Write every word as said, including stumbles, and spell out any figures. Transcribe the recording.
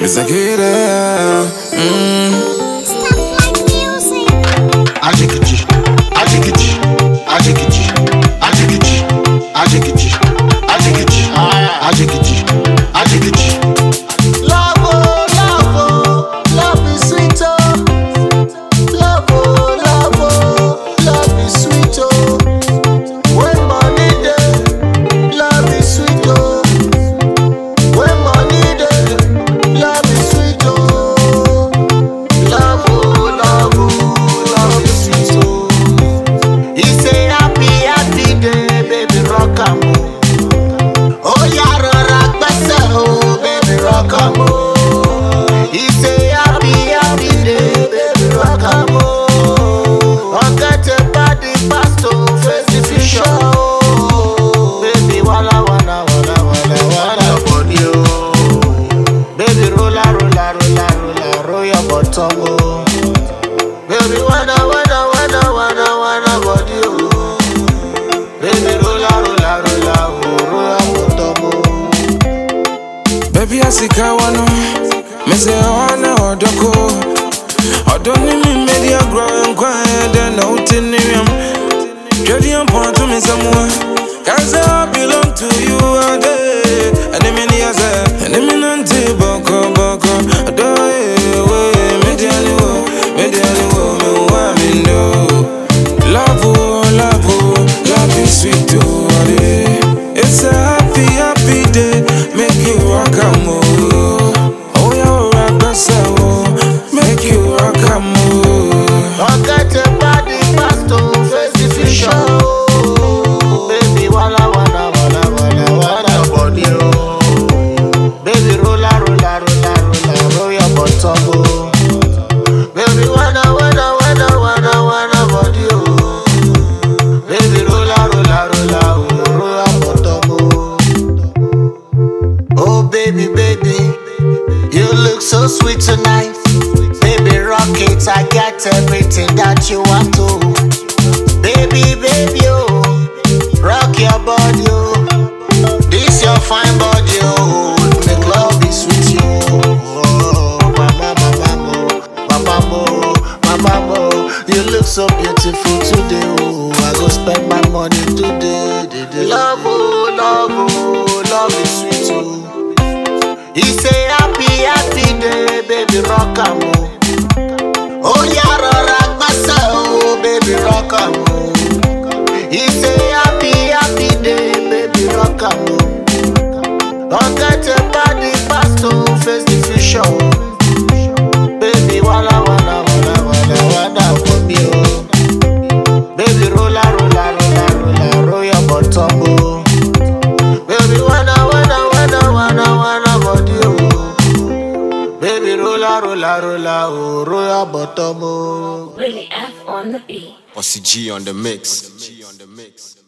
It's like it mm. Stop like music. Ajikichi, ajikichi, ajikichi, ajikichi, ajikichi, ajikichi, ajikichi, ajikichi. Love, oh, love, oh, love is sweet, oh. Love, oh, love, oh, love is sweet, oh. When money dey, love is sweet, oh. When money dey, love is sweet, oh. Love, oh, love, oh, love is sweet, oh. He say happy, happy day, baby, rock 'em, oh. Oh, yeah, rọra gbẹ́sẹ̀, oh, baby, rock 'em, oh. He say happy, happy day, baby, rock 'em, oh. Forget about the past, oh, face the future, oh. Baby, wala, wala, wala, wala, wala, body, oh. Baby, rolla, rolla, rolla, rolla, roll your bottom, oh. Baby, wanna, wanna, wanna, wanna, wanna, body, oh. Baby, rolla, rolla, rolla, oh, roll your bottom, oh. Baby, I see Kawano. Me say, I wanna odoko. I don't need me, media growing quiet, then out in the room. Ready and point to me somewhere. Cause I belong to you all day. And I'm in the other, and I'm in the boko boko. I don't way, media new, media new, me want me know. Love, oh, love, oh, love is sweet, oh, eh. It's a happy, happy day, make you rock and move. Oh, yeah, rock yourself, make you rock and move. Forget about the past, oh, face the future, oh. Baby, wala, wala, wala, wala, wala, body, oh. Baby, rolla, rolla, rolla, rolla, roll your bottom, oh. Baby, wanna, wanna, wanna, wanna, wanna, body, oh. Baby, rolla, rolla, rolla, oh, roll your bottom, oh. Oh, baby, baby, you look so sweet tonight. Baby, rock it, I got everything that you want to. Baby, baby, oh, rock your body, oh. This your fine body, oh. Make love be sweet, you. Oh, mama, mama, mama, mama, mama, you look so beautiful today, oh. I go spend my money today. Love, oh, love, oh, love is sweet, oh. He say happy, happy day, baby, rock 'em, oh. Oh, yeah, rọra gbẹ́sẹ̀, oh, baby, rock 'em, oh. He say happy, happy day, baby, rock 'em, oh. Forget about the past, oh, face the future, oh. Baby, wala, wala, wala, wala, wala, for me, oh. Baby, rolla, rolla, rolla, rolla, roll your bottom, oh. Baby, wanna, wanna, wanna, wanna, wanna, body, oh. Baby, rolla, rolla, rolla, oh, roll your bottom, oh. Willie F on the beat. Ossie G on the mix.